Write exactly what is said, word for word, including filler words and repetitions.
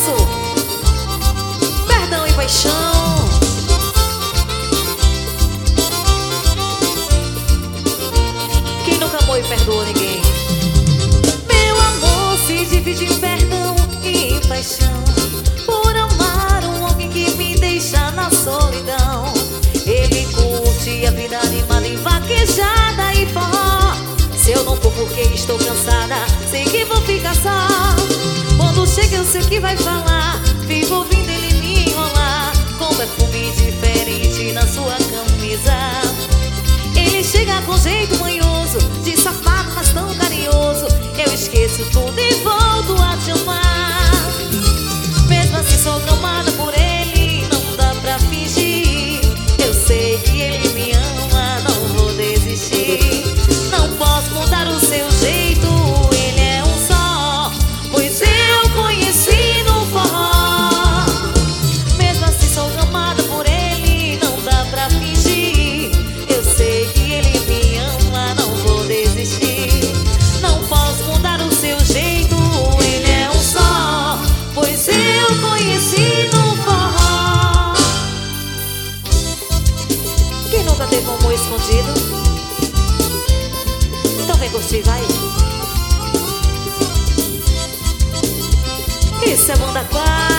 sucesso. Perdão e paixão. Quem nunca amou e perdoou ninguém? Meu amor se divide em perdão e em paixão, por amar um homem que me deixa na solidão. Ele curte a vida animada e vaquejada e forró. Se eu não for porque estou cansada, sei que vou ficar só. Quando chega eu sei que vai falar, vivo ouvindo ele me enrolar, com perfume diferente na sua camisa. Ele chega com jeito manhoso, de safado mas tão carinhoso. Eu esqueço tudo e volto a te amar. Mesmo assim sou amada por ele, não dá pra fingir. Eu sei que ele me ama, não vou desistir. Não posso mudar o seu jeito, ele é um só, pois eu conheci no forró. Mesmo assim sou amada por ele, não dá pra fingir. Eu sei que ele me ama, não vou desistir. Não posso mudar o seu jeito, ele é um só, pois eu conheci no forró. Quem nunca teve um amor escondido? Então vem curtir, vai. Isso é bom da quadra.